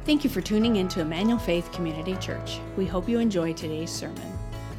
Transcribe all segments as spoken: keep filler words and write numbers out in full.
Thank you for tuning in to Emmanuel Faith Community Church. We hope you enjoy today's sermon.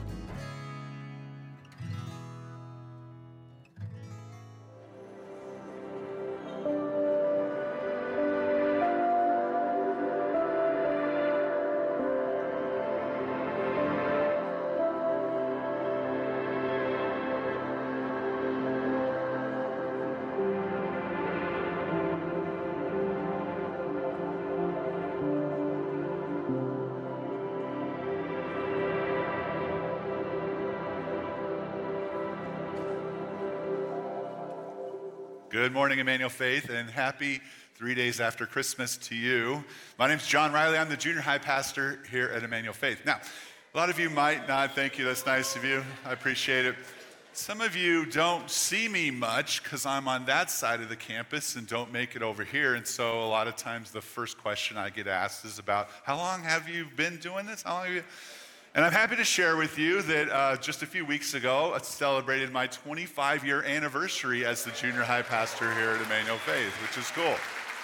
Good morning, Emmanuel Faith, and happy three days after Christmas to you. My name's John Riley. I'm the junior high pastor here at Emmanuel Faith. Now, a lot of you might not. Thank you. That's nice of you. I appreciate it. Some of you don't see me much because I'm on that side of the campus and don't make it over here. And so a lot of times the first question I get asked is about, how long have you been doing this? How long have you... And I'm happy to share with you that uh, just a few weeks ago, I celebrated my twenty-five year anniversary as the junior high pastor here at Emmanuel Faith, which is cool.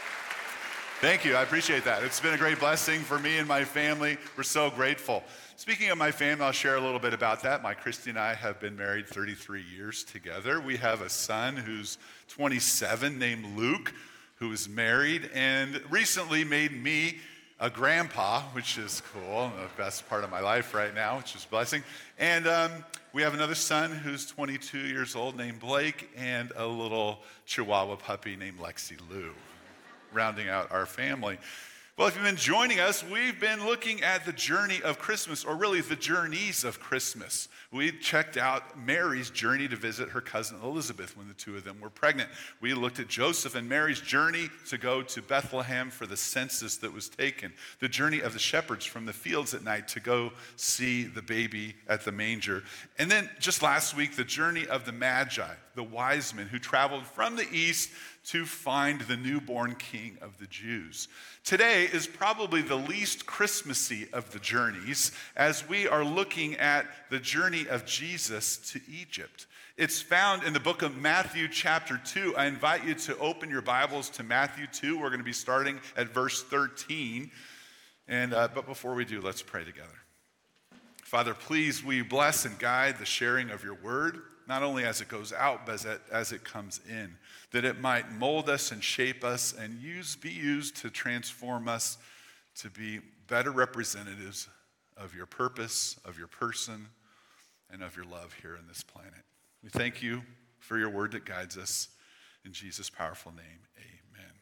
Thank you, I appreciate that. It's been a great blessing for me and my family. We're so grateful. Speaking of my family, I'll share a little bit about that. My Christy and I have been married thirty-three years together. We have a son who's twenty-seven named Luke, who is married and recently made me a grandpa, which is cool, the best part of my life right now, which is a blessing. And um, we have another son who's twenty-two years old named Blake, and a little Chihuahua puppy named Lexi Lou, rounding out our family. Well, if you've been joining us, we've been looking at the journey of Christmas, or really the journeys of Christmas. We checked out Mary's journey to visit her cousin Elizabeth when the two of them were pregnant. We looked at Joseph and Mary's journey to go to Bethlehem for the census that was taken. The journey of the shepherds from the fields at night to go see the baby at the manger. And then just last week, the journey of the Magi, the wise men who traveled from the east to find the newborn king of the Jews. Today is probably the least Christmassy of the journeys as we are looking at the journey of Jesus to Egypt. It's found in the book of Matthew chapter two. I invite you to open your Bibles to Matthew two. We're going to be starting at verse thirteen. And uh, but before we do, let's pray together. Father, please, will you bless and guide the sharing of your word, not only as it goes out, but as it, as it comes in, that it might mold us and shape us and use be used to transform us to be better representatives of your purpose, of your person, and of your love here in this planet. We thank you for your word that guides us. In Jesus' powerful name, amen.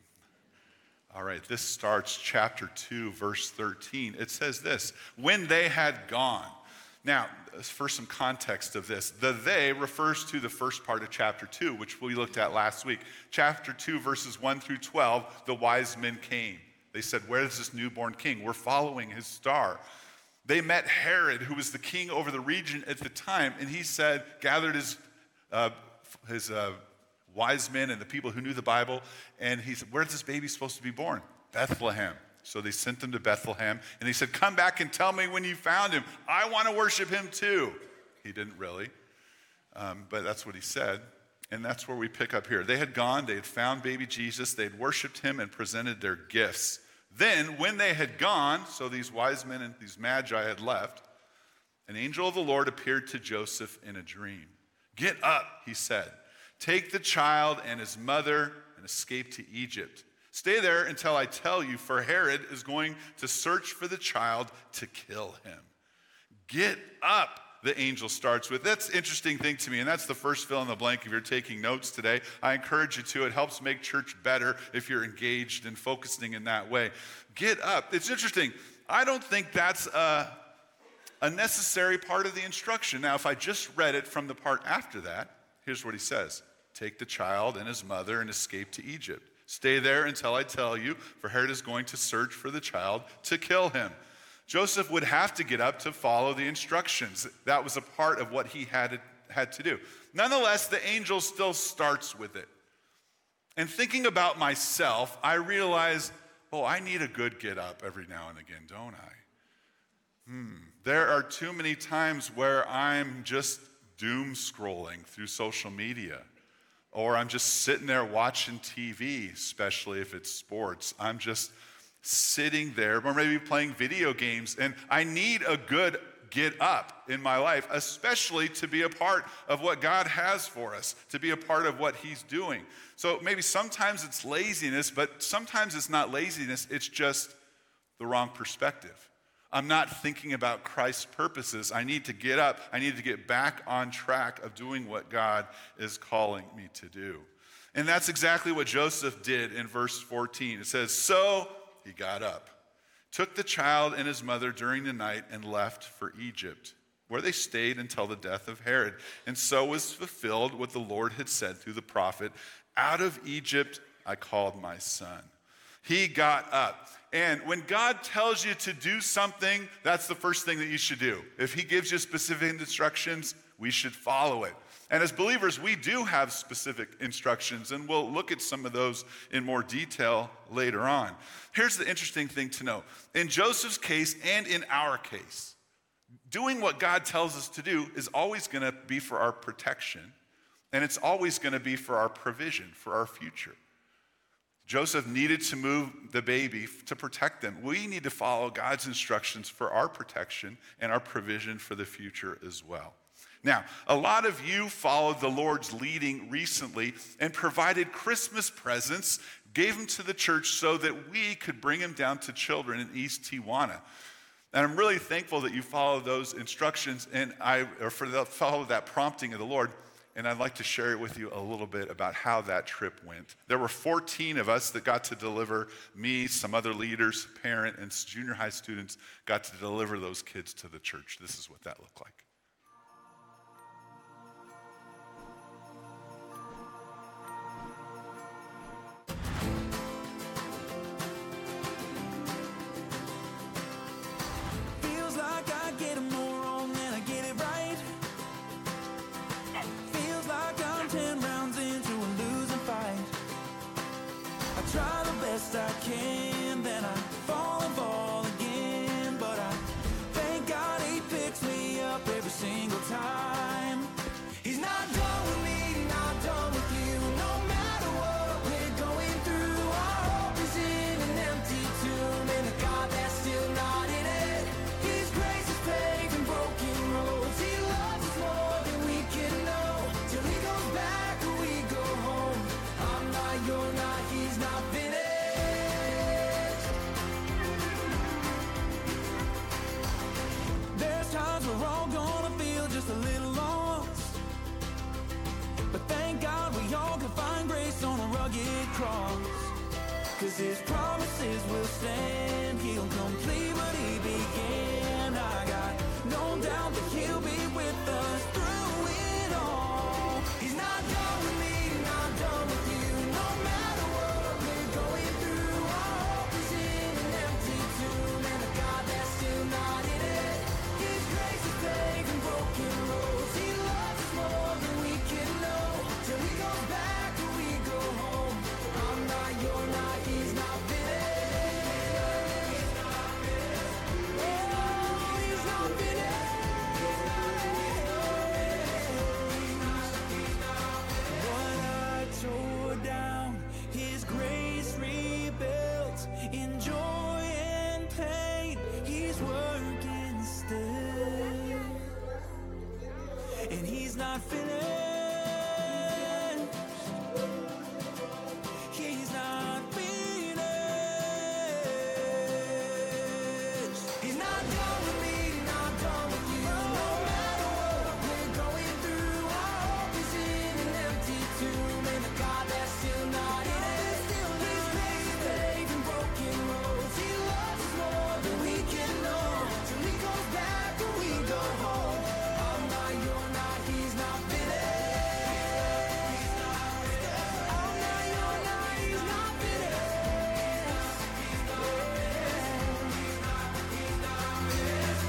All right, this starts chapter two, verse thirteen. It says this, when they had gone. Now, for some context of this, the they refers to the first part of chapter two, which we looked at last week. Chapter two, verses one through twelve, the wise men came. They said, where is this newborn king? We're following his star. They met Herod, who was the king over the region at the time, and he said, gathered his, uh, his uh, wise men and the people who knew the Bible, and he said, where's this baby supposed to be born? Bethlehem. So they sent them to Bethlehem, and he said, come back and tell me when you found him. I want to worship him too. He didn't really, um, but that's what he said, and that's where we pick up here. They had gone, they had found baby Jesus, they had worshiped him and presented their gifts. Then, when they had gone, so these wise men and these magi had left, an angel of the Lord appeared to Joseph in a dream. Get up, he said. Take the child and his mother and escape to Egypt. Stay there until I tell you, for Herod is going to search for the child to kill him. Get up, the angel starts with. That's an interesting thing to me, and that's the first fill in the blank if you're taking notes today. I encourage you to. It helps make church better if you're engaged and focusing in that way. Get up. It's interesting. I don't think that's a, a necessary part of the instruction. Now, if I just read it from the part after that, here's what he says. Take the child and his mother and escape to Egypt. Stay there until I tell you, for Herod is going to search for the child to kill him. Joseph would have to get up to follow the instructions. That was a part of what he had, had to do. Nonetheless, the angel still starts with it. And thinking about myself, I realize, oh, I need a good get up every now and again, don't I? Hmm. There are too many times where I'm just doom scrolling through social media. Or I'm just sitting there watching T V, especially if it's sports. I'm just sitting there, or maybe playing video games, and I need a good get up in my life, especially to be a part of what God has for us, to be a part of what he's doing. So maybe sometimes it's laziness, but sometimes it's not laziness, it's just the wrong perspective. I'm not thinking about Christ's purposes. I need to get up. I need to get back on track of doing what God is calling me to do. And that's exactly what Joseph did in verse fourteen. It says, so he got up, took the child and his mother during the night, and left for Egypt, where they stayed until the death of Herod. And so was fulfilled what the Lord had said through the prophet, out of Egypt I called my son. He got up. And when God tells you to do something, that's the first thing that you should do. If he gives you specific instructions, we should follow it. And as believers, we do have specific instructions, and we'll look at some of those in more detail later on. Here's the interesting thing to know. In Joseph's case and in our case, doing what God tells us to do is always going to be for our protection, and it's always going to be for our provision, for our future. Joseph needed to move the baby to protect them. We need to follow God's instructions for our protection and our provision for the future as well. Now, a lot of you followed the Lord's leading recently and provided Christmas presents, gave them to the church so that we could bring them down to children in East Tijuana. And I'm really thankful that you followed those instructions and I, or for the, follow that prompting of the Lord. And I'd like to share it with you a little bit about how that trip went. There were fourteen of us that got to deliver, me, some other leaders, parent, and junior high students got to deliver those kids to the church. This is what that looked like. I can, then I fall and fall again, but I thank God he picks me up every single time. He's not done with me, not done with you, no matter what we're going through. Our hope is in an empty tomb, and a God that's still not in it. His grace is paving broken roads. He loves us more than we can know, till he goes back or we go home. I'm not, you're not, he's not finished. We're all gonna feel just a little lost, but thank God we all can find grace on a rugged cross. Cause his promises will stand, he'll complete what he began. I got no doubt that he'll be with us through it all. He's not done with me, not done with you, no matter what we're going through. Our hope is in an empty tomb, and a God that's still not in it. His grace is paving broken roads. He loves us more than we can know, till he goes back or we go home. I'm not, you're not, he's not finished. He's not finished. Oh, he's not finished. What I tore down, his grace rebuilt. In joy and pain, he's working still. And he's not finished. He's not finished. He's not done with me, not done with you. No matter what we're going through, our hope is in an empty tomb, and a God that's still not in it. His grace is paving broken roads. He loves us more than we can know, till he goes back or we go home. I'm not, you're not, he's not finished. He's not finished. I'm not, you're not, he's not finished. He's not finished. He's not, he's not finished.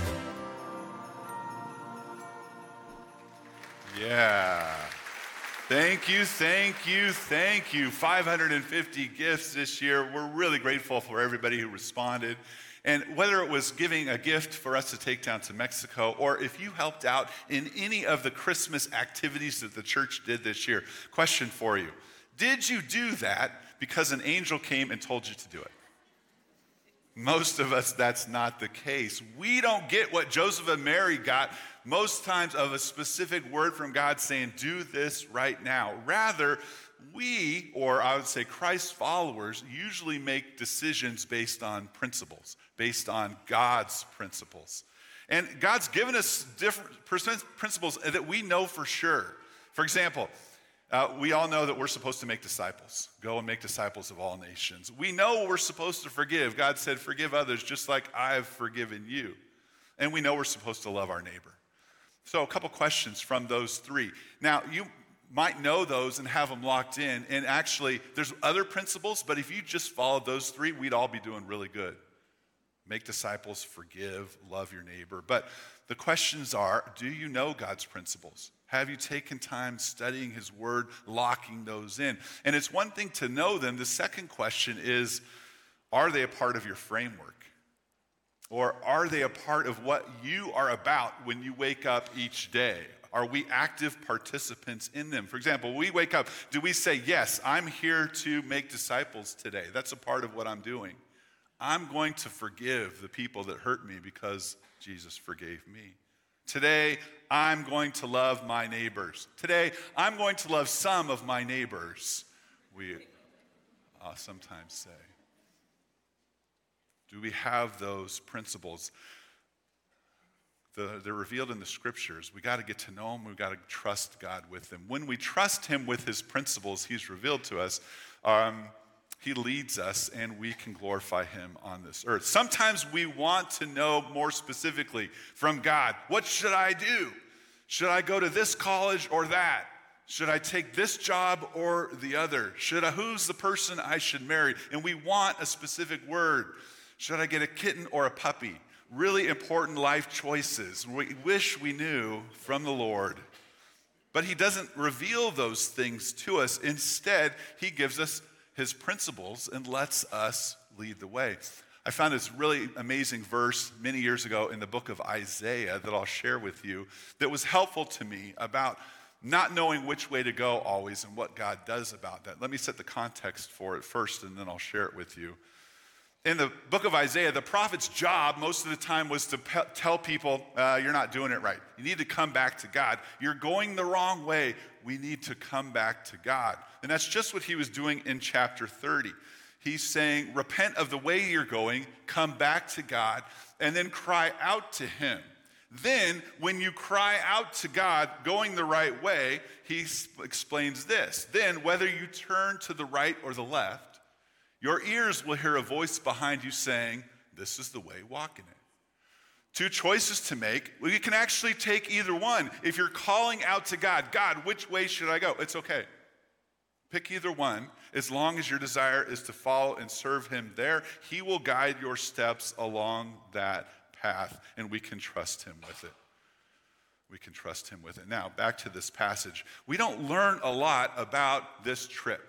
Yeah. Thank you, thank you, thank you. five hundred fifty gifts this year. We're really grateful for everybody who responded. And whether it was giving a gift for us to take down to Mexico, or if you helped out in any of the Christmas activities that the church did this year, question for you. Did you do that because an angel came and told you to do it? Most of us, that's not the case. We don't get what Joseph and Mary got most times of a specific word from God saying, do this right now. Rather, we, or I would say Christ followers, usually make decisions based on principles, based on God's principles. And God's given us different principles that we know for sure. For example, Uh, we all know that we're supposed to make disciples. Go and make disciples of all nations. We know we're supposed to forgive. God said, forgive others just like I've forgiven you. And we know we're supposed to love our neighbor. So a couple questions from those three. Now, you might know those and have them locked in. And actually, there's other principles, but if you just followed those three, we'd all be doing really good. Make disciples, forgive, love your neighbor. But the questions are, do you know God's principles? Have you taken time studying his word, locking those in? And it's one thing to know them. The second question is, are they a part of your framework? Or are they a part of what you are about when you wake up each day? Are we active participants in them? For example, we wake up, do we say, yes, I'm here to make disciples today. That's a part of what I'm doing. I'm going to forgive the people that hurt me because Jesus forgave me. Today, I'm going to love my neighbors. Today, I'm going to love some of my neighbors, we uh, sometimes say. Do we have those principles? The, they're revealed in the scriptures. We got to get to know them. We've got to trust God with them. When we trust him with his principles he's revealed to us, um, he leads us and we can glorify him on this earth. Sometimes we want to know more specifically from God, what should I do? Should I go to this college or that? Should I take this job or the other? Should I, who's the person I should marry? And we want a specific word. Should I get a kitten or a puppy? Really important life choices. We wish we knew from the Lord. But he doesn't reveal those things to us. Instead, he gives us his principles and lets us lead the way. I found this really amazing verse many years ago in the book of Isaiah that I'll share with you that was helpful to me about not knowing which way to go always and what God does about that. Let me set the context for it first and then I'll share it with you. In the book of Isaiah, the prophet's job most of the time was to pe- tell people, uh, you're not doing it right. You need to come back to God. You're going the wrong way. We need to come back to God. And that's just what he was doing in chapter thirty. He's saying, repent of the way you're going, come back to God, and then cry out to him. Then, when you cry out to God going the right way, he explains this. Then, whether you turn to the right or the left, your ears will hear a voice behind you saying, this is the way, walk in it. Two choices to make. Well, you can actually take either one. If you're calling out to God, God, which way should I go? It's okay. Pick either one. As long as your desire is to follow and serve him there, he will guide your steps along that path, and we can trust him with it. We can trust him with it. Now, back to this passage. We don't learn a lot about this trip.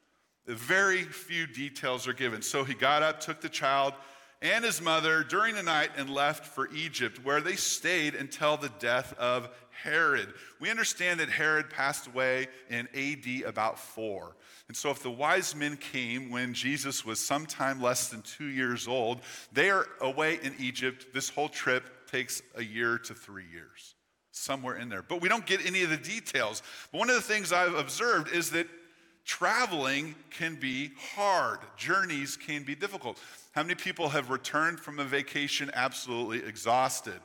Very few details are given. So he got up, took the child and his mother during the night and left for Egypt, where they stayed until the death of Herod. We understand that Herod passed away in A D about four. And so if the wise men came when Jesus was sometime less than two years old, they are away in Egypt. This whole trip takes a year to three years, somewhere in there. But we don't get any of the details. But one of the things I've observed is that traveling can be hard. Journeys can be difficult. How many people have returned from a vacation absolutely exhausted?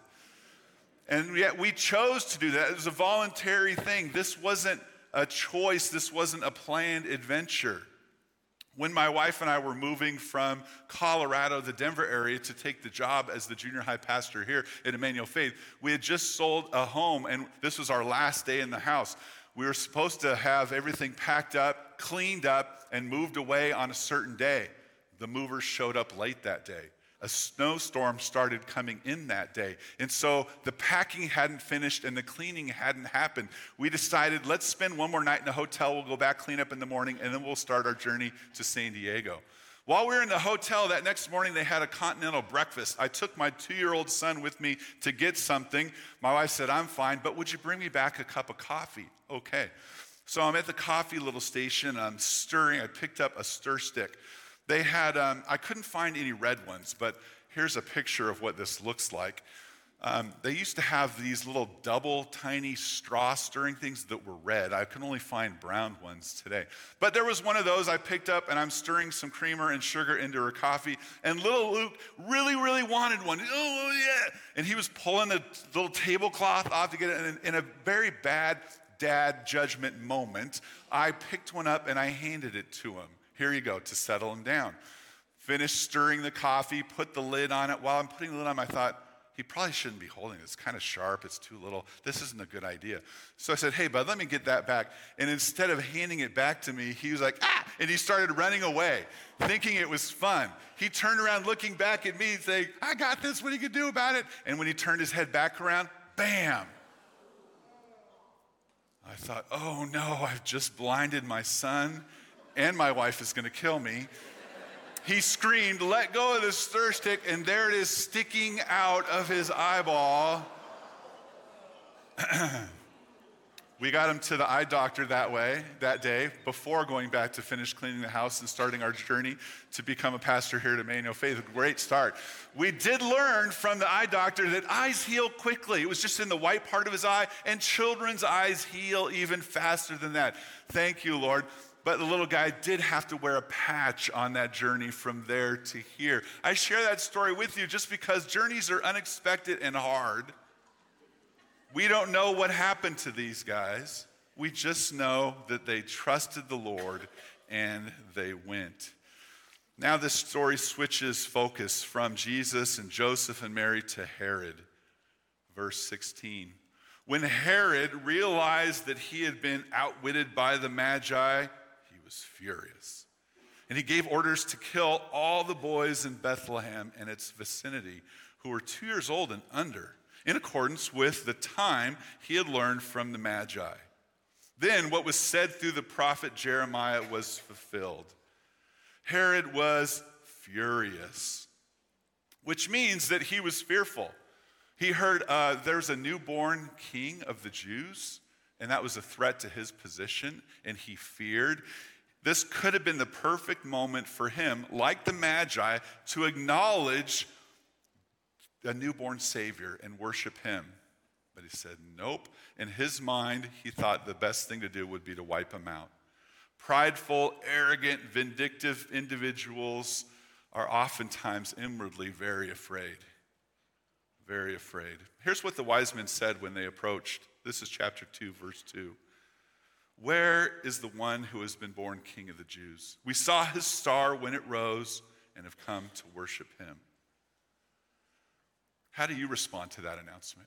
And yet we chose to do that. It was a voluntary thing. This wasn't a choice. This wasn't a planned adventure. When my wife and I were moving from Colorado, the Denver area, to take the job as the junior high pastor here at Emmanuel Faith, we had just sold a home, and this was our last day in the house. We were supposed to have everything packed up, cleaned up, and moved away on a certain day. The movers showed up late that day. A snowstorm started coming in that day. And so the packing hadn't finished and the cleaning hadn't happened. We decided, let's spend one more night in a hotel. We'll go back, clean up in the morning, and then we'll start our journey to San Diego. While we were in the hotel that next morning, they had a continental breakfast. I took my two-year-old son with me to get something. My wife said, I'm fine, but would you bring me back a cup of coffee? Okay. So I'm at the coffee little station. I'm stirring. I picked up a stir stick. They had, um, I couldn't find any red ones, but here's a picture of what this looks like. Um, they used to have these little double tiny straw stirring things that were red. I can only find brown ones today. But there was one of those I picked up, and I'm stirring some creamer and sugar into her coffee, and little Luke really, really wanted one. Oh, yeah. And he was pulling the little tablecloth off to get it. And in a very bad dad judgment moment, I picked one up and I handed it to him. Here you go, to settle him down. Finished stirring the coffee, put the lid on it. While I'm putting the lid on, I thought, he probably shouldn't be holding it. It's kind of sharp. It's too little. This isn't a good idea. So I said, hey, bud, let me get that back. And instead of handing it back to me, he was like, ah, and he started running away, thinking it was fun. He turned around looking back at me saying, I got this. What are you going to do about it? And when he turned his head back around, bam. I thought, oh, no, I've just blinded my son, and my wife is going to kill me. He screamed, let go of the stir stick, and there it is sticking out of his eyeball. We got him to the eye doctor that way, that day, before going back to finish cleaning the house and starting our journey to become a pastor here at Emmanuel Faith. A great start. We did learn from the eye doctor that eyes heal quickly. It was just in the white part of his eye, and children's eyes heal even faster than that. Thank you, Lord. But the little guy did have to wear a patch on that journey from there to here. I share that story with you just because journeys are unexpected and hard. We don't know what happened to these guys. We just know that they trusted the Lord and they went. Now this story switches focus from Jesus and Joseph and Mary to Herod. Verse sixteen. When Herod realized that he had been outwitted by the Magi, was furious. And he gave orders to kill all the boys in Bethlehem and its vicinity who were two years old and under, in accordance with the time he had learned from the Magi. Then what was said through the prophet Jeremiah was fulfilled. Herod was furious, which means that he was fearful. He heard uh, there's a newborn king of the Jews, and that was a threat to his position, and he feared. This could have been the perfect moment for him, like the Magi, to acknowledge a newborn Savior and worship him. But he said, nope. In his mind, he thought the best thing to do would be to wipe him out. Prideful, arrogant, vindictive individuals are oftentimes inwardly very afraid. Very afraid. Here's what the wise men said when they approached. This is chapter two, verse two. Where is the one who has been born King of the Jews? We saw his star when it rose and have come to worship him. How do you respond to that announcement?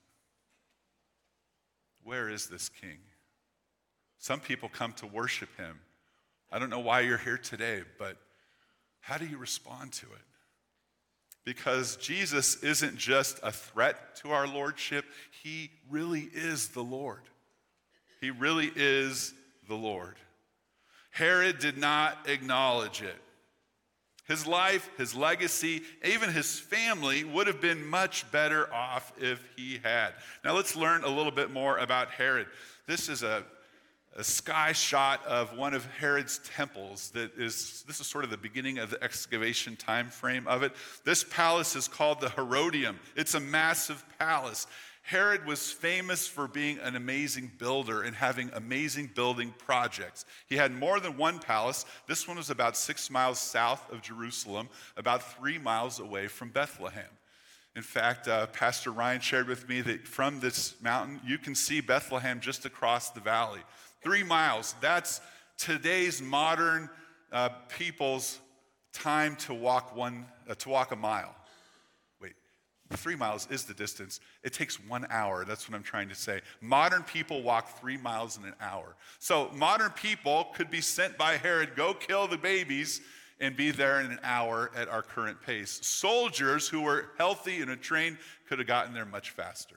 Where is this king? Some people come to worship him. I don't know why you're here today, but how do you respond to it? Because Jesus isn't just a threat to our lordship, he really is the Lord. He really is the Lord. Herod did not acknowledge it. His life, his legacy, even his family would have been much better off if he had. Now let's learn a little bit more about Herod. This is a, a sky shot of one of Herod's temples that is, this is sort of the beginning of the excavation time frame of it. This palace is called the Herodium. It's a massive palace. Herod was famous for being an amazing builder and having amazing building projects. He had more than one palace. This one was about six miles south of Jerusalem, about three miles away from Bethlehem. In fact, uh, Pastor Ryan shared with me that from this mountain, you can see Bethlehem just across the valley. Three miles, that's today's modern uh, people's time to walk one, uh, to walk a mile. Three miles is the distance. It takes one hour. That's what I'm trying to say. Modern people walk three miles in an hour. So modern people could be sent by Herod, go kill the babies, and be there in an hour at our current pace. Soldiers who were healthy and trained could have gotten there much faster.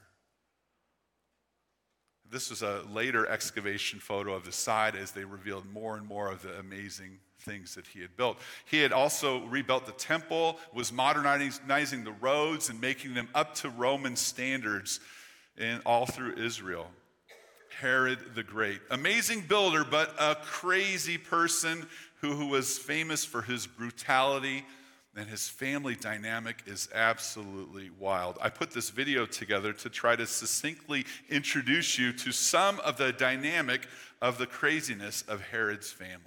This is a later excavation photo of the side as they revealed more and more of the amazing things that he had built. He had also rebuilt the temple, was modernizing the roads and making them up to Roman standards in all through Israel. Herod the Great. Amazing builder, but a crazy person who, who was famous for his brutality, and his family dynamic is absolutely wild. I put this video together to try to succinctly introduce you to some of the dynamic of the craziness of Herod's family.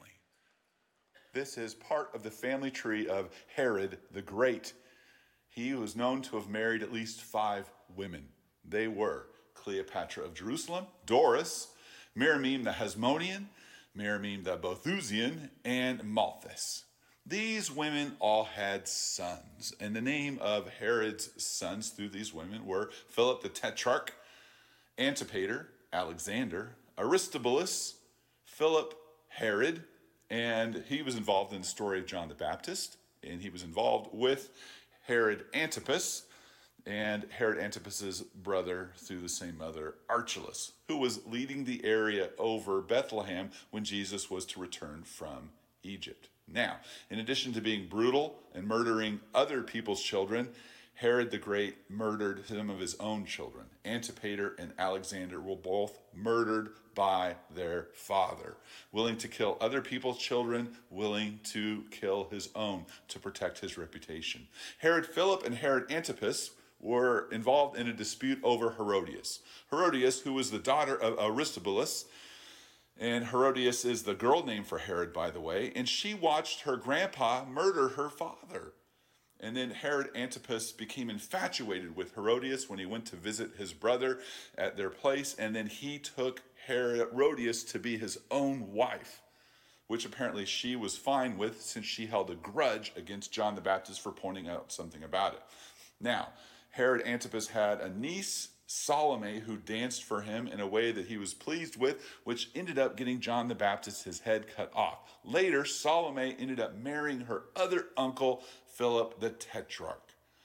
This is part of the family tree of Herod the Great. He was known to have married at least five women. They were Cleopatra of Jerusalem, Doris, Miriam the Hasmonean, Miriam the Bothusian, and Malthus. These women all had sons, and the name of Herod's sons through these women were Philip the Tetrarch, Antipater, Alexander, Aristobulus, Philip, Herod, and he was involved in the story of John the Baptist, and he was involved with Herod Antipas, and Herod Antipas's brother through the same mother, Archelaus, who was leading the area over Bethlehem when Jesus was to return from Egypt. Now, in addition to being brutal and murdering other people's children, Herod the Great murdered some of his own children. Antipater and Alexander were both murdered by their father, willing to kill other people's children, willing to kill his own to protect his reputation. Herod Philip and Herod Antipas were involved in a dispute over Herodias. Herodias, who was the daughter of Aristobulus, and Herodias is the girl name for Herod, by the way, and she watched her grandpa murder her father. And then Herod Antipas became infatuated with Herodias when he went to visit his brother at their place, and then he took Herodias to be his own wife, which apparently she was fine with since she held a grudge against John the Baptist for pointing out something about it. Now, Herod Antipas had a niece, Salome, who danced for him in a way that he was pleased with, which ended up getting John the Baptist his head cut off. Later, Salome ended up marrying her other uncle, Philip the Tetrarch.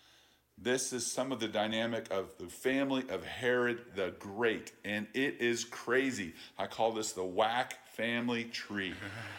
This is some of the dynamic of the family of Herod the Great, and it is crazy. I call this the whack family tree.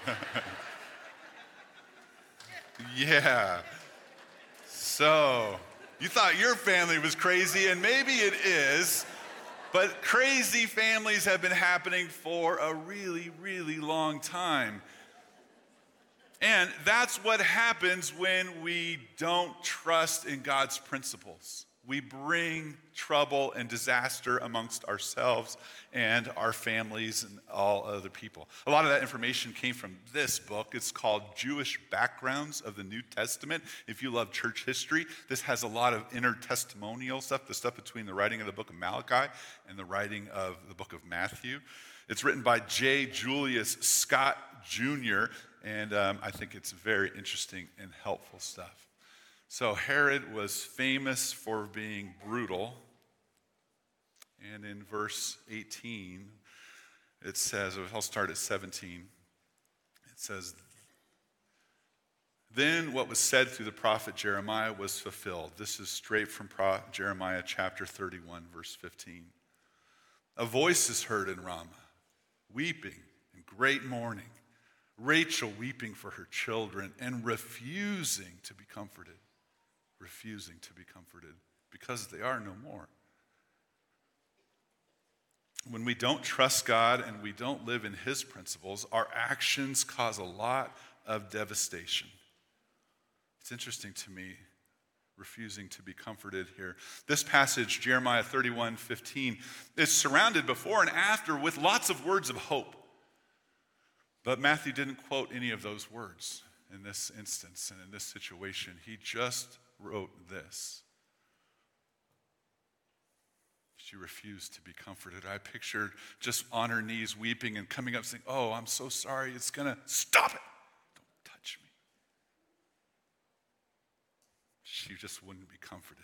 Yeah. So, you thought your family was crazy, and maybe it is, but crazy families have been happening for a really, really long time. And that's what happens when we don't trust in God's principles. We bring trouble and disaster amongst ourselves and our families and all other people. A lot of that information came from this book. It's called Jewish Backgrounds of the New Testament. If you love church history, this has a lot of intertestamental stuff, the stuff between the writing of the book of Malachi and the writing of the book of Matthew. It's written by J. Julius Scott Junior, and um, I think it's very interesting and helpful stuff. So Herod was famous for being brutal. And in verse eighteen, it says, I'll start at seventeen. It says, then what was said through the prophet Jeremiah was fulfilled. This is straight from Pro- Jeremiah chapter thirty-one, verse fifteen. A voice is heard in Ramah, weeping and great mourning. Rachel weeping for her children and refusing to be comforted. Refusing to be comforted because they are no more. When we don't trust God and we don't live in his principles, our actions cause a lot of devastation. It's interesting to me, refusing to be comforted here. This passage, Jeremiah thirty-one fifteen, is surrounded before and after with lots of words of hope. But Matthew didn't quote any of those words in this instance and in this situation. He just wrote this. She refused to be comforted. I pictured just on her knees weeping and coming up saying, oh, I'm so sorry. It's going to stop it. Don't touch me. She just wouldn't be comforted.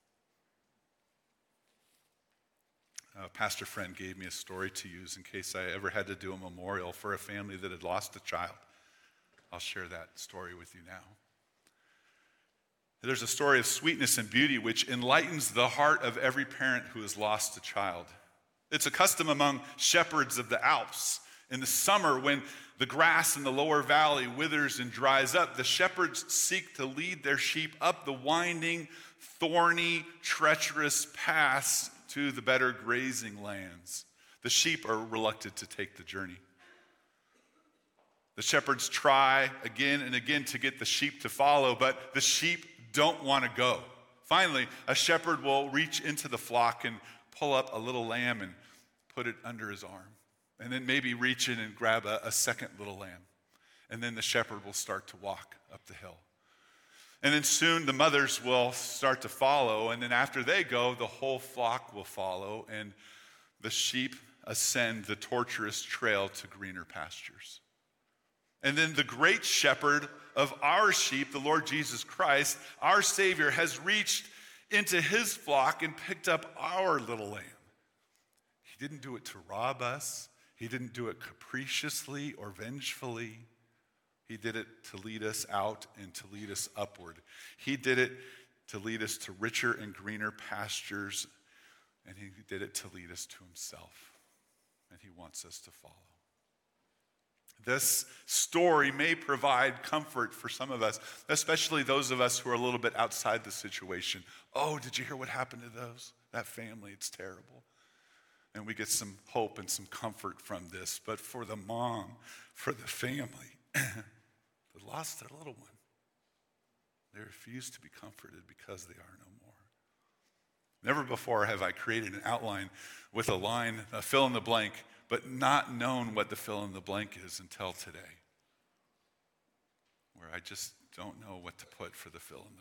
A pastor friend gave me a story to use in case I ever had to do a memorial for a family that had lost a child. I'll share that story with you now. There's a story of sweetness and beauty which enlightens the heart of every parent who has lost a child. It's a custom among shepherds of the Alps. In the summer, when the grass in the lower valley withers and dries up, the shepherds seek to lead their sheep up the winding, thorny, treacherous paths to the better grazing lands. The sheep are reluctant to take the journey. The shepherds try again and again to get the sheep to follow, but the sheep don't want to go. Finally, a shepherd will reach into the flock and pull up a little lamb and put it under his arm. And then maybe reach in and grab a, a second little lamb. And then the shepherd will start to walk up the hill. And then soon the mothers will start to follow. And then after they go, the whole flock will follow. And the sheep ascend the tortuous trail to greener pastures. And then the great shepherd of our sheep, the Lord Jesus Christ, our Savior, has reached into his flock and picked up our little lamb. He didn't do it to rob us. He didn't do it capriciously or vengefully. He did it to lead us out and to lead us upward. He did it to lead us to richer and greener pastures, and he did it to lead us to himself. And he wants us to follow. This story may provide comfort for some of us, especially those of us who are a little bit outside the situation. Oh, did you hear what happened to those? That family, it's terrible. And we get some hope and some comfort from this. But for the mom, for the family, that lost their little one, they refuse to be comforted because they are no more. Never before have I created an outline with a line, a fill in the blank, but not known what the fill in the blank is until today, where I just don't know what to put for the fill in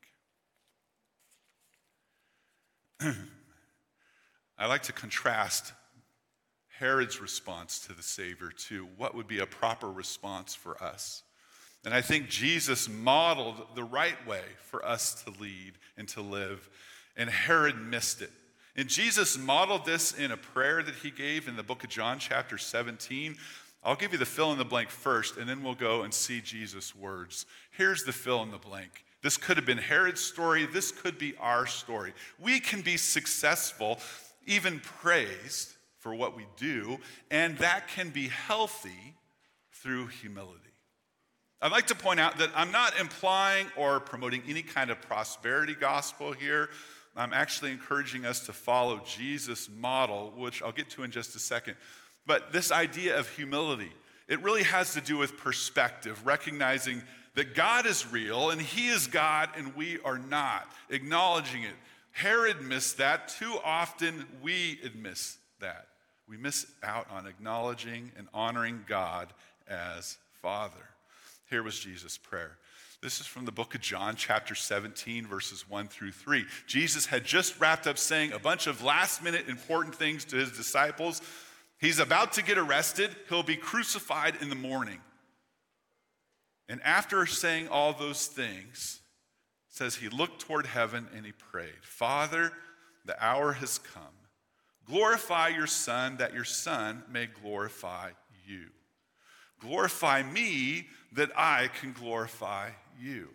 the blank. I like to contrast Herod's response to the Savior to what would be a proper response for us. And I think Jesus modeled the right way for us to lead and to live, and Herod missed it. And Jesus modeled this in a prayer that he gave in the book of John, chapter seventeen. I'll give you the fill in the blank first, and then we'll go and see Jesus' words. Here's the fill in the blank. This could have been Herod's story. This could be our story. We can be successful, even praised for what we do, and that can be healthy through humility. I'd like to point out that I'm not implying or promoting any kind of prosperity gospel here. I'm actually encouraging us to follow Jesus' model, which I'll get to in just a second. But this idea of humility, it really has to do with perspective, recognizing that God is real and he is God and we are not, acknowledging it. Herod missed that. Too often we miss that. We miss out on acknowledging and honoring God as Father. Here was Jesus' prayer. This is from the book of John, chapter seventeen, verses one through three. Jesus had just wrapped up saying a bunch of last-minute important things to his disciples. He's about to get arrested. He'll be crucified in the morning. And after saying all those things, it says he looked toward heaven and he prayed, Father, the hour has come. Glorify your Son, that your Son may glorify you. Glorify me, that I can glorify you.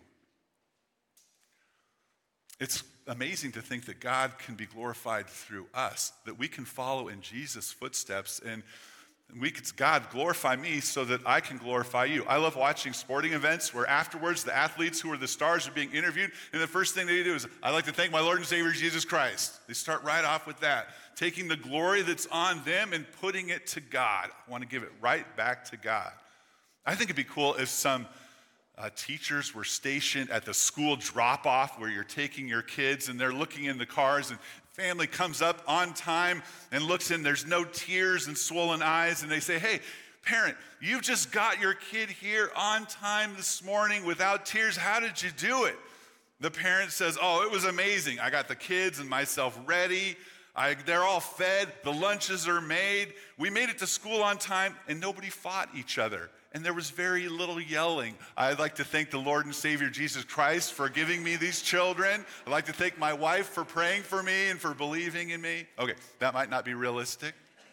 It's amazing to think that God can be glorified through us, that we can follow in Jesus' footsteps, and we could, God, glorify me so that I can glorify you. I love watching sporting events where afterwards the athletes who are the stars are being interviewed, and the first thing they do is, I'd like to thank my Lord and Savior Jesus Christ. They start right off with that, taking the glory that's on them and putting it to God. I want to give it right back to God. I think it'd be cool if some uh, teachers were stationed at the school drop-off where you're taking your kids and they're looking in the cars and family comes up on time and looks in, there's no tears and swollen eyes, and they say, hey, parent, you've just got your kid here on time this morning without tears. How did you do it? The parent says, oh, it was amazing. I got the kids and myself ready. I, they're all fed. The lunches are made. We made it to school on time, and nobody fought each other. And there was very little yelling. I'd like to thank the Lord and Savior Jesus Christ for giving me these children. I'd like to thank my wife for praying for me and for believing in me. Okay, that might not be realistic.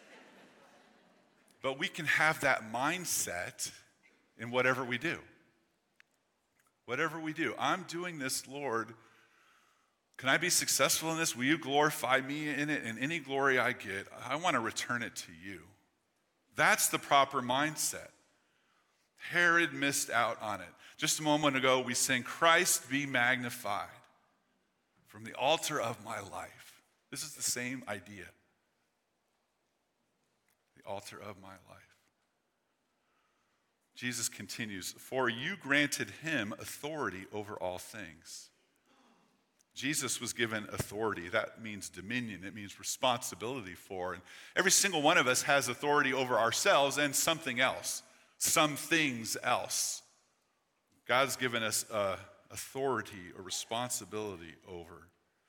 But we can have that mindset in whatever we do. Whatever we do. I'm doing this, Lord. Can I be successful in this? Will you glorify me in it? And any glory I get, I want to return it to you. That's the proper mindset. Herod missed out on it. Just a moment ago, we sang, Christ be magnified from the altar of my life. This is the same idea. The altar of my life. Jesus continues, for you granted him authority over all things. Jesus was given authority. That means dominion. It means responsibility for. And every single one of us has authority over ourselves and something else, some things else. God's given us uh, authority or responsibility over.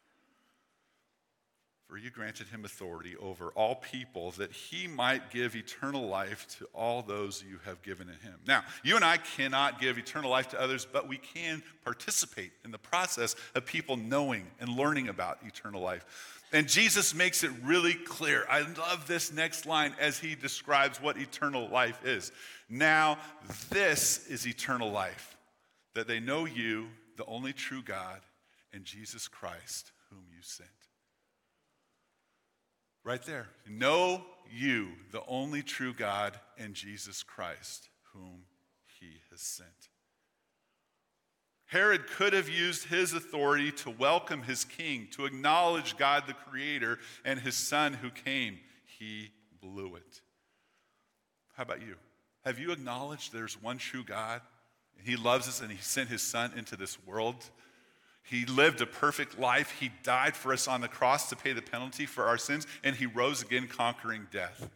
For you granted him authority over all people that he might give eternal life to all those you have given in him. Now, you and I cannot give eternal life to others, but we can participate in the process of people knowing and learning about eternal life. And Jesus makes it really clear. I love this next line as he describes what eternal life is. Now, this is eternal life, that they know you, the only true God, and Jesus Christ, whom you sent. Right there. Know you, the only true God, and Jesus Christ, whom he has sent. Herod could have used his authority to welcome his king, to acknowledge God the Creator and his son who came. He blew it. How about you? Have you acknowledged there's one true God? He loves us and he sent his son into this world. He lived a perfect life. He died for us on the cross to pay the penalty for our sins, and he rose again conquering death.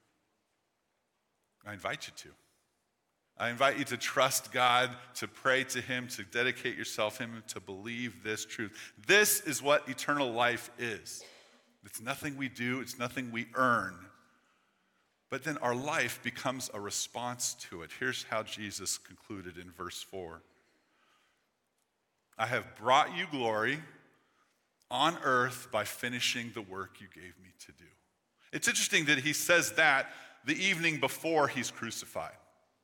I invite you to. I invite you to trust God, to pray to him, to dedicate yourself to him, to believe this truth. This is what eternal life is. It's nothing we do. It's nothing we earn. But then our life becomes a response to it. Here's how Jesus concluded in verse four. I have brought you glory on earth by finishing the work you gave me to do. It's interesting that he says that the evening before he's crucified.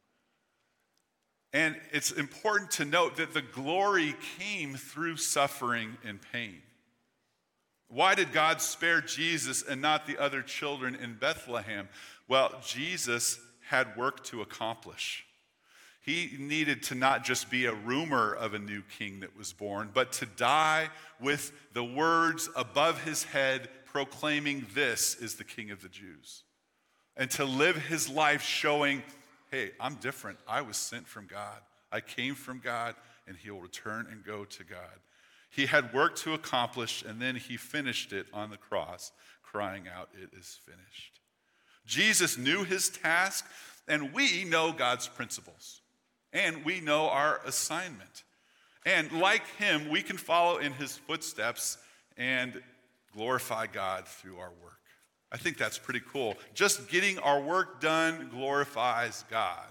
And it's important to note that the glory came through suffering and pain. Why did God spare Jesus and not the other children in Bethlehem? Well, Jesus had work to accomplish. He needed to not just be a rumor of a new king that was born, but to die with the words above his head proclaiming, this is the King of the Jews. And to live his life showing, hey, I'm different. I was sent from God. I came from God, and he'll return and go to God. He had work to accomplish, and then he finished it on the cross, crying out, it is finished. Jesus knew his task, and we know God's principles. And we know our assignment. And like him, we can follow in his footsteps and glorify God through our work. I think that's pretty cool. Just getting our work done glorifies God.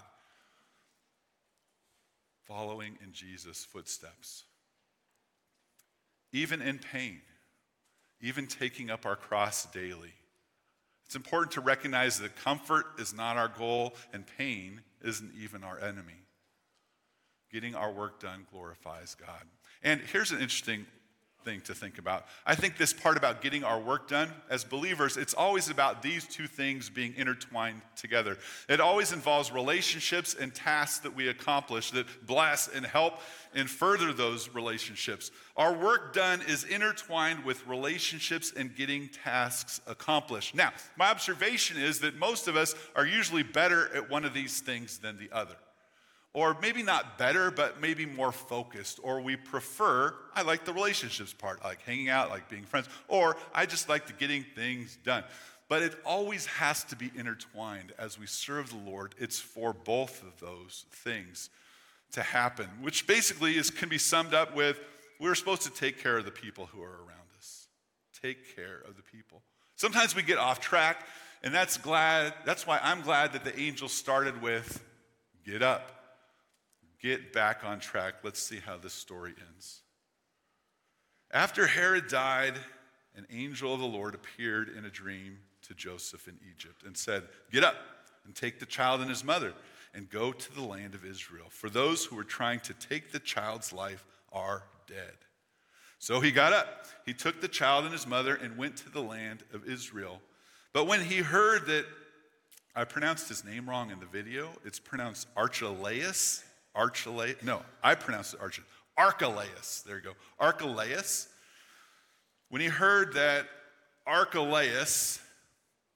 Following in Jesus' footsteps. Even in pain, even taking up our cross daily. It's important to recognize that comfort is not our goal and pain isn't even our enemy. Getting our work done glorifies God. And here's an interesting thing to think about. I think this part about getting our work done, as believers, it's always about these two things being intertwined together. It always involves relationships and tasks that we accomplish that bless and help and further those relationships. Our work done is intertwined with relationships and getting tasks accomplished. Now, my observation is that most of us are usually better at one of these things than the other. Or maybe not better, but maybe more focused. Or we prefer, I like the relationships part. I like hanging out, I like being friends. Or I just like the getting things done. But it always has to be intertwined as we serve the Lord. It's for both of those things to happen, which basically is can be summed up with, we're supposed to take care of the people who are around us. Take care of the people. Sometimes we get off track, and that's glad. That's why I'm glad that the angel started with, get up. Get back on track. Let's see how this story ends. After Herod died, an angel of the Lord appeared in a dream to Joseph in Egypt and said, get up and take the child and his mother and go to the land of Israel. For those who were trying to take the child's life are dead. So he got up. He took the child and his mother and went to the land of Israel. But when he heard that, I pronounced his name wrong in the video. It's pronounced Archelaus. Archelaus, no, I pronounced it Archelaus. Archelaus, there you go. Archelaus. When he heard that Archelaus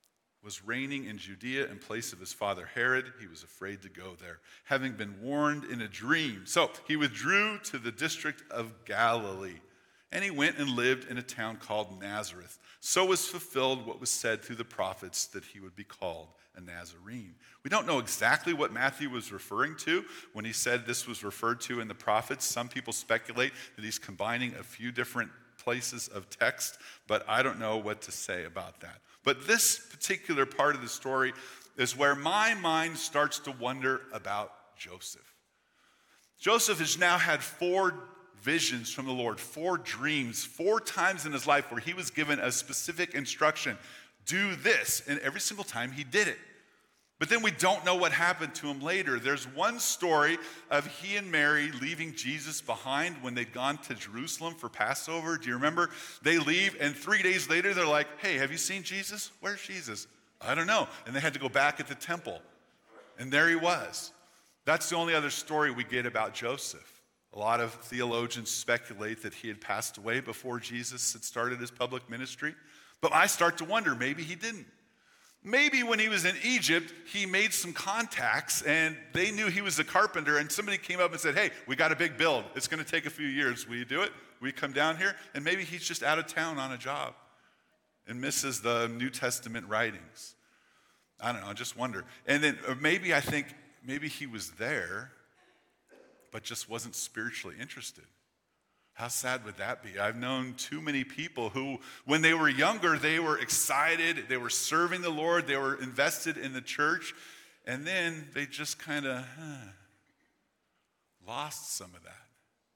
was reigning in Judea in place of his father Herod, he was afraid to go there, having been warned in a dream. So he withdrew to the district of Galilee, and he went and lived in a town called Nazareth. So was fulfilled what was said through the prophets, that he would be called a Nazarene. We don't know exactly what Matthew was referring to when he said this was referred to in the prophets. Some people speculate that he's combining a few different places of text, but I don't know what to say about that. But this particular part of the story is where my mind starts to wonder about Joseph. Joseph has now had four visions from the Lord, four dreams, four times in his life where he was given a specific instruction, do this, and every single time he did it. But then we don't know what happened to him later. There's one story of he and Mary leaving Jesus behind when they'd gone to Jerusalem for Passover. Do you remember? They leave, and three days later, they're like, hey, have you seen Jesus? Where's Jesus? I don't know. And they had to go back at the temple. And there he was. That's the only other story we get about Joseph. A lot of theologians speculate that he had passed away before Jesus had started his public ministry. But I start to wonder, maybe he didn't. Maybe when he was in Egypt, he made some contacts and they knew he was a carpenter, and somebody came up and said, hey, we got a big build. It's going to take a few years. Will you do it? Will you come down here? And maybe he's just out of town on a job and misses the New Testament writings. I don't know, I just wonder. And then or maybe I think maybe he was there, but just wasn't spiritually interested. How sad would that be? I've known too many people who, when they were younger, they were excited, they were serving the Lord, they were invested in the church, and then they just kind of huh, lost some of that.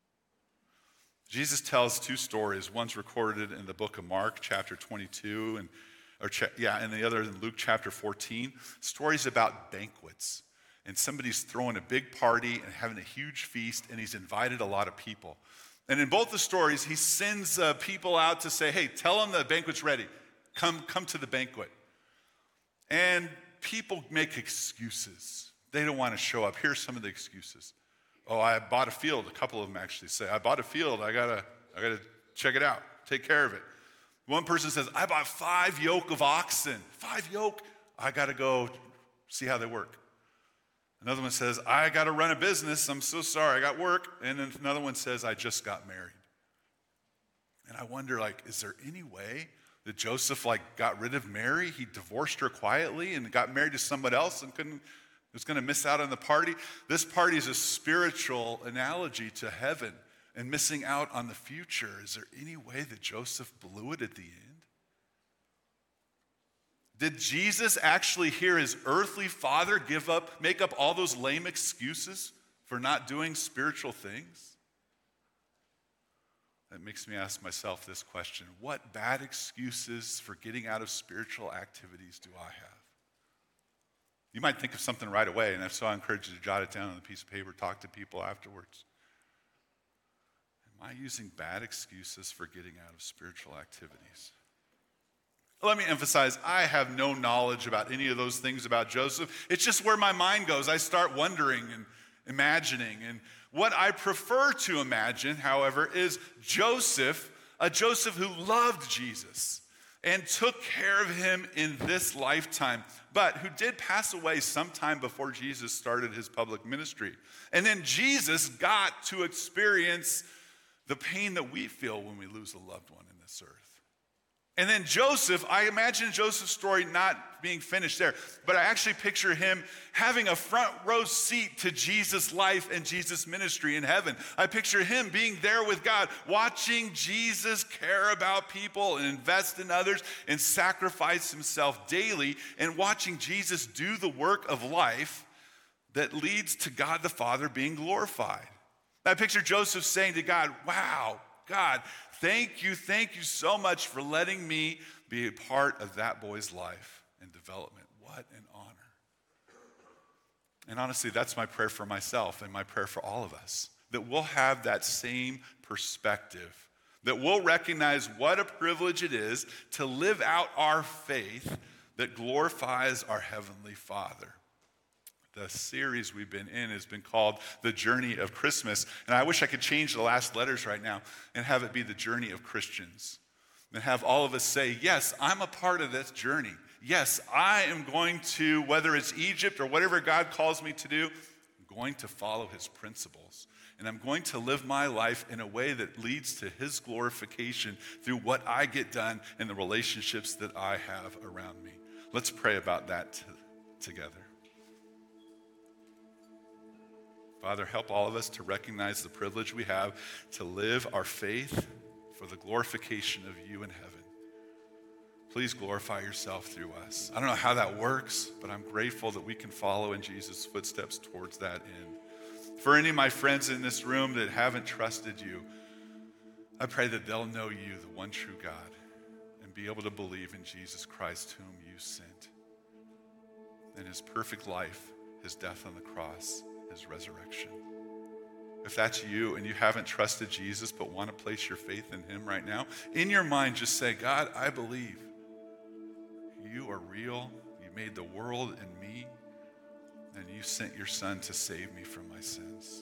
Jesus tells two stories. One's recorded in the book of Mark, chapter twenty-two, and or yeah, and the other in Luke chapter fourteen. Stories about banquets. And somebody's throwing a big party and having a huge feast, and he's invited a lot of people. And in both the stories, he sends uh, people out to say, hey, tell them the banquet's ready. Come, come to the banquet. And people make excuses. They don't want to show up. Here's some of the excuses. Oh, I bought a field. A couple of them actually say, I bought a field. I gotta, I gotta check it out, take care of it. One person says, I bought five yoke of oxen. Five yoke? I gotta go see how they work. Another one says, I got to run a business. I'm so sorry. I got work. And then another one says, I just got married. And I wonder, like, is there any way that Joseph, like, got rid of Mary? He divorced her quietly and got married to somebody else and couldn't, was going to miss out on the party? This party is a spiritual analogy to heaven and missing out on the future. Is there any way that Joseph blew it at the end? Did Jesus actually hear his earthly father give up, make up all those lame excuses for not doing spiritual things? That makes me ask myself this question. What bad excuses for getting out of spiritual activities do I have? You might think of something right away, and if so, I encourage you to jot it down on a piece of paper, talk to people afterwards. Am I using bad excuses for getting out of spiritual activities? Let me emphasize, I have no knowledge about any of those things about Joseph. It's just where my mind goes. I start wondering and imagining. And what I prefer to imagine, however, is Joseph, a Joseph who loved Jesus and took care of him in this lifetime, but who did pass away sometime before Jesus started his public ministry. And then Jesus got to experience the pain that we feel when we lose a loved one in this earth. And then Joseph, I imagine Joseph's story not being finished there, but I actually picture him having a front row seat to Jesus' life and Jesus' ministry in heaven. I picture him being there with God, watching Jesus care about people and invest in others and sacrifice himself daily, and watching Jesus do the work of life that leads to God the Father being glorified. I picture Joseph saying to God, wow, God, thank you, thank you so much for letting me be a part of that boy's life and development. What an honor. And honestly, that's my prayer for myself and my prayer for all of us, that we'll have that same perspective, that we'll recognize what a privilege it is to live out our faith that glorifies our Heavenly Father. The series we've been in has been called The Journey of Christmas. And I wish I could change the last letters right now and have it be the journey of Christians. And have all of us say, yes, I'm a part of this journey. Yes, I am going to, whether it's Egypt or whatever God calls me to do, I'm going to follow his principles. And I'm going to live my life in a way that leads to his glorification through what I get done and the relationships that I have around me. Let's pray about that t- together. Father, help all of us to recognize the privilege we have to live our faith for the glorification of you in heaven. Please glorify yourself through us. I don't know how that works, but I'm grateful that we can follow in Jesus' footsteps towards that end. For any of my friends in this room that haven't trusted you, I pray that they'll know you, the one true God, and be able to believe in Jesus Christ, whom you sent, and his perfect life, his death on the cross, his resurrection. If that's you and you haven't trusted Jesus but want to place your faith in him right now, in your mind just say, God, I believe you are real. You made the world and me, and you sent your son to save me from my sins.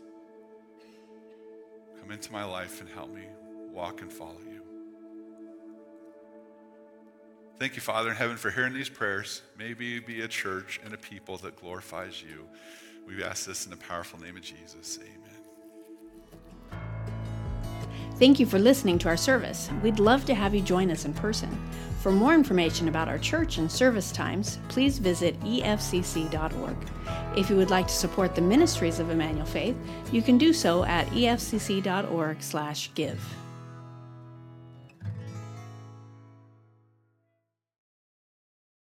Come into my life and help me walk and follow you. Thank you, Father in heaven, for hearing these prayers. May we be a church and a people that glorifies you. We ask this in the powerful name of Jesus. Amen. Thank you for listening to our service. We'd love to have you join us in person. For more information about our church and service times, please visit E F C C dot org. If you would like to support the ministries of Emmanuel Faith, you can do so at E F C C dot org slash give.